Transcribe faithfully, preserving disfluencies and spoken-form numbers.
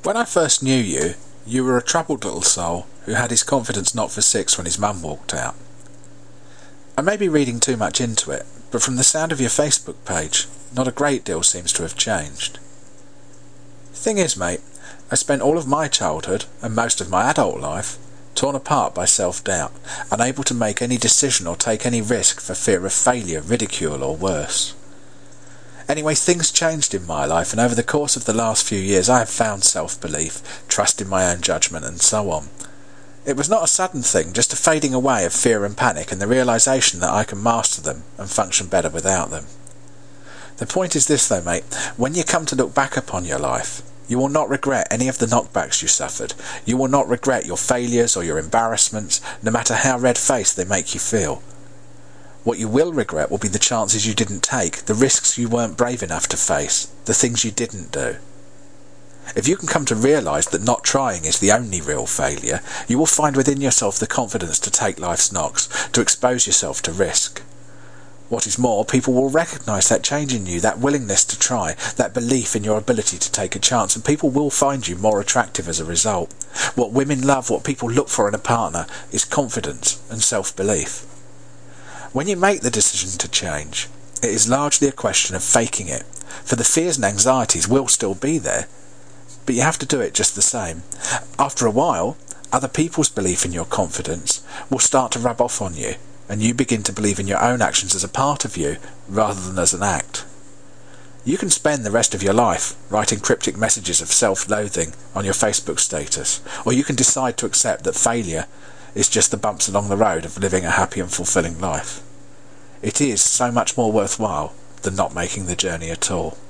When I first knew you, you were a troubled little soul who had his confidence knocked for six when his mum walked out. I may be reading too much into it, but from the sound of your Facebook page, not a great deal seems to have changed. Thing is, mate, I spent all of my childhood, and most of my adult life, torn apart by self-doubt, unable to make any decision or take any risk for fear of failure, ridicule, or worse. Anyway, things changed in my life, and over the course of the last few years I have found self-belief, trust in my own judgment, and so on. It was not a sudden thing, just a fading away of fear and panic, and the realisation that I can master them and function better without them. The point is this though, mate, when you come to look back upon your life, you will not regret any of the knockbacks you suffered. You will not regret your failures or your embarrassments, no matter how red-faced they make you feel. What you will regret will be the chances you didn't take, the risks you weren't brave enough to face, the things you didn't do. If you can come to realise that not trying is the only real failure, you will find within yourself the confidence to take life's knocks, to expose yourself to risk. What is more, people will recognise that change in you, that willingness to try, that belief in your ability to take a chance, and people will find you more attractive as a result. What women love, what people look for in a partner, is confidence and self-belief. When you make the decision to change, it is largely a question of faking it, for the fears and anxieties will still be there, but you have to do it just the same. After a while, other people's belief in your confidence will start to rub off on you, and you begin to believe in your own actions as a part of you, rather than as an act. You can spend the rest of your life writing cryptic messages of self-loathing on your Facebook status, or you can decide to accept that failure is just the bumps along the road of living a happy and fulfilling life. It is so much more worthwhile than not making the journey at all.